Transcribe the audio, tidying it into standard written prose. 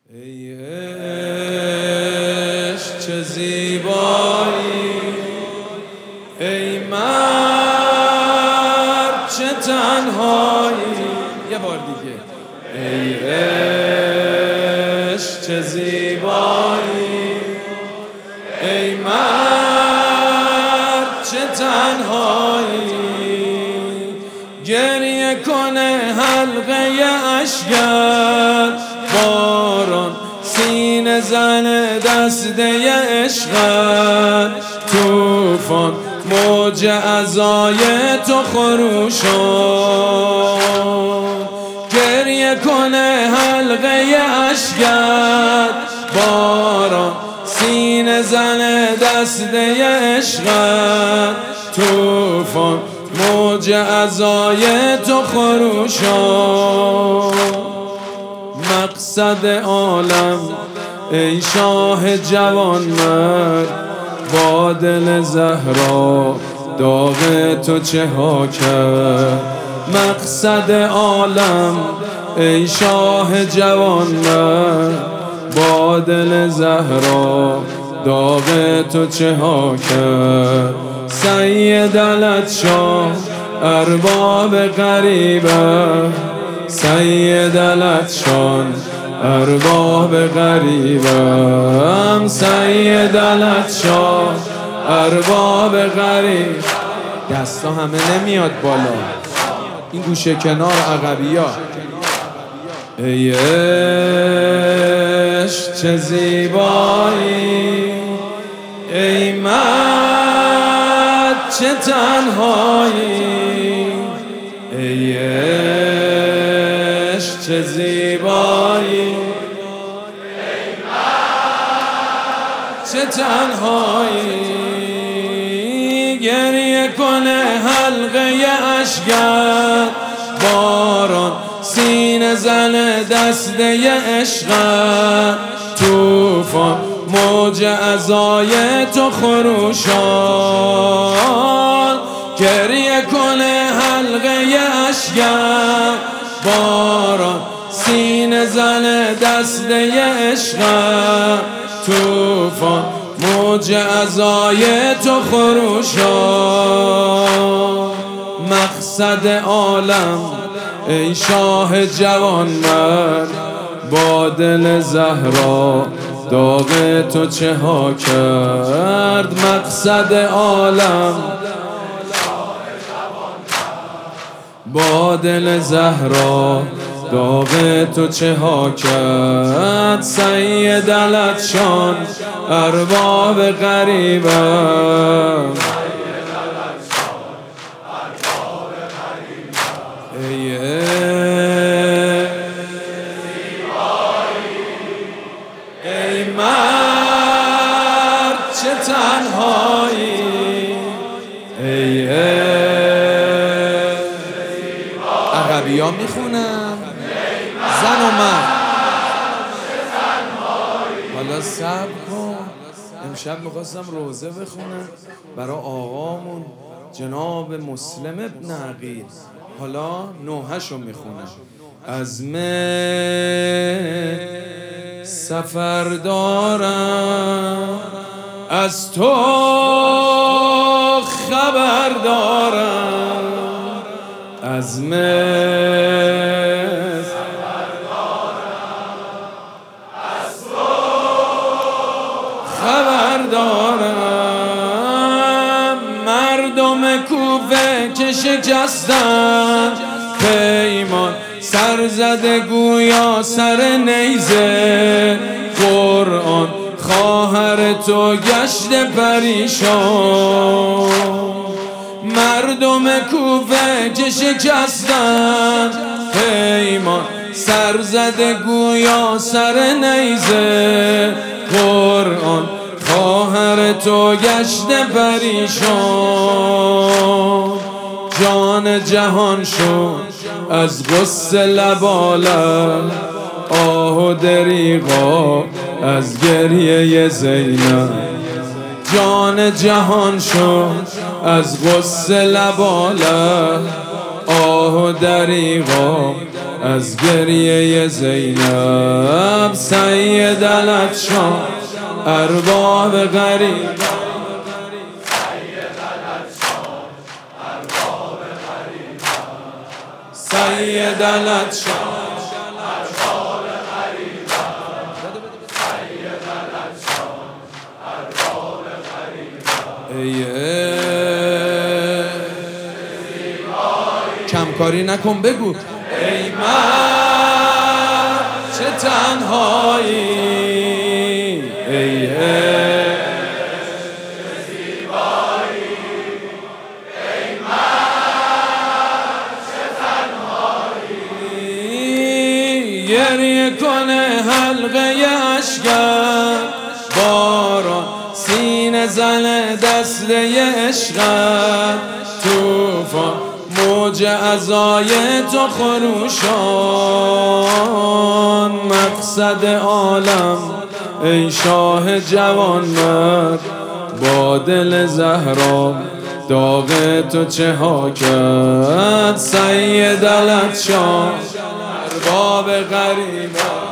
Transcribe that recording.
ای عشق چه زیبایی، ای مرد چه تنهایی. یه بار دیگه. ای عشق چه زیبایی، ای مرد چه تنهایی. گریه کنه حلقه اشکت، باران سینه زن دسته عشقت. توفان موج عزای تو خروشان. گریه کنه حلقه اشکت، باران سینه زن دسته عشقت. توفان موج عزای تو خروشان. مقصد عالم ای شاه جوان مرد، با دل زهرا داغ تو چه ها کرد. مقصد عالم ای شاه جوان مرد، با دل زهرا داغ تو چه ها کرد. سید لطشاه ارباب غریبه، سید لطشان ارباب غریبم. سید لطشان ارباب غریب. دستا همه نمیاد بالا، این گوشه کنار عقبی ها. ای عشق چه زیبایی، ای مرد چه تنهایی. ای عشق چه زیبایی، ای مرد چه تنهایی. گریه کنه حلقه اشکت، باران سینه زن دسته عشقت. توفان موج عزای تو خروشان. گریه کنه حلقه اشکت، باران سینه زن دسته عشقت. توفان موج عزای تو خروشان. مقصد عالم ای شاه جوان مرد، با دل زهرا داغ تو چه ها کرد. مقصد عالم با دل زهرا داغ تو چه ها کرد. سید لطشان ارباب غریبه، ای ای مرد چه تنهایی. ای عقبی ها میخونم زن و مرد. حالا صبر کن، امشب میخواستم روزه بخونم برای آقامون جناب مسلم ابن عقیل. حالا نوحه‌شو میخونم. عزم سفر دارم، از تو خبر دارم. عزم سفر دارم، از تو خبر دارم. مردم کوفه که شکستن پیمان، سر زده گویا سر نیزه. قرآن خواهر تو گشت پریشان. مردم کوفه که شکستن پیمان، سر زده گویا سر نیزه. قرآن خواهر تو گشت پریشان. جان جهان شد از غصه لبالب، آه و دریغا از گریه زینب. جان جهان شد از غصه لبالب، آه و دریغا از گریه زینب. سید الاطشان ارباب غریب سید الاطشان کمکاری نکن بگو ای من چه تنهایی ای زیبایی ای من چه تنهایی گریه کنه حلقه اشکم باران سینه زنه دسته عشقم توفان موج عزای تو خروشان مقصد عالم ای شاه جوانمرد با دل زهرا داغ تو چه ها کرد سید الاطشان ارباب غریبان